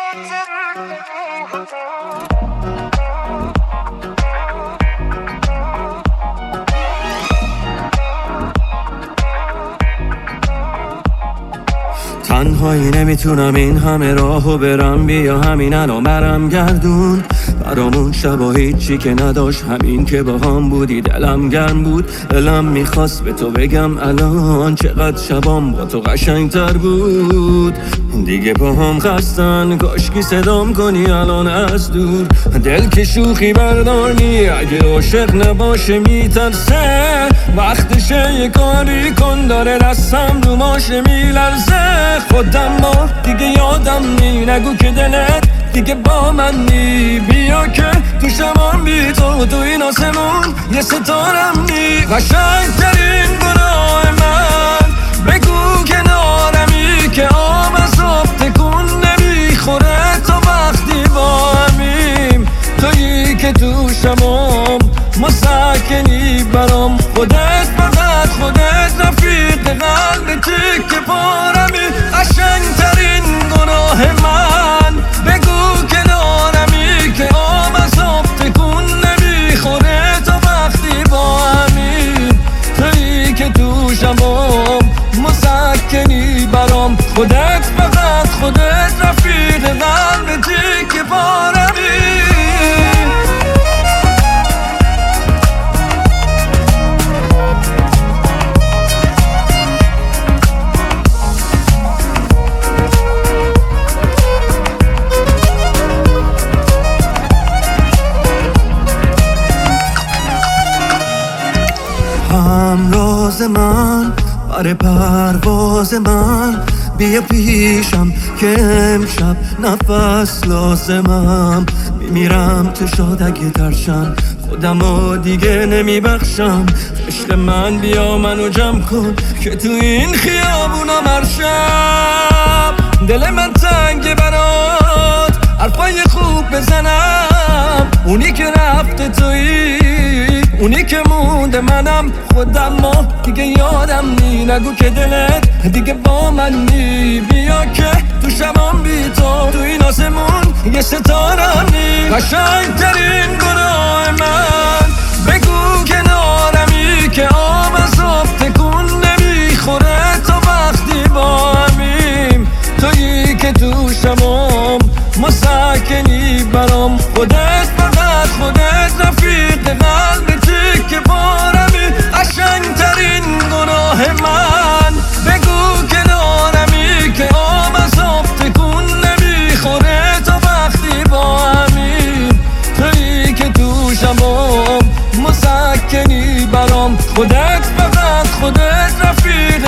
تنهایی نمیتونم این همه راهو برم، بیا همین الان برم گردون برامون شبا هیچی که نداشت، همین که با هم بودی دلم گرم بود. دلم میخواست به تو بگم الان چقدر شبام با تو قشنگتر بود. دیگه با هم خستن کاشکی صدام کنی الان از دور. دل که شوخی برداری اگه عاشق نباشه میترسه، وقتشه یه کاری کن داره دستم رو ماشه میلرزه. خودم با دیگه یادم نی، نگو که دلت دیگه با من نی. بیا که تو شمان بی تو این آسمون یه ستارم نی. قشنگترین گناه من بگو کنارمی که آب از آب تکون نمیخوره تا وقتی با همیم. تویی که تو شمام مسکنی برام، خودت فقط خودت رفیق قلب تیک پارمی. قشنگترین گناه من بگو کنارمی که آب از آب تکون نمیخوره تا وقتی با همین. تویی که تو شمام مسکنی برام، خودت فقط خودت رفیق قلب تیک پارمی. همراز من برای پرواز من، بیا پیشم که امشب نفس لازمم. میمیرم تو شاد اگه ترشم، خودمو دیگه نمیبخشم. عشق من بیا منو جمع کن که تو این خیابونم هر شب دل من تنگه برات حرفای خوب بزنم. اونی که رفته تویی، اونی که مونده منم. خودم ما دیگه یادم نی، نگو که دلت دیگه با من نی. بیا که تو شبام بی تو این آسمون یه ستارم نی. قشنگترین گناه من بگو کنارمی که آب از آب تکون نمیخوره تا وقتی با همیم. تویی که تو شبام مسکنی برام، خودت فقط خودت رفیق قلب تیک پارمی. قشنگترین گناه من بگو کنارمی که آب از آب تکون نمیخوره تا وقتی با همین. تویی که تو شبام مسکنی برام، خودت فقط خودت رفیق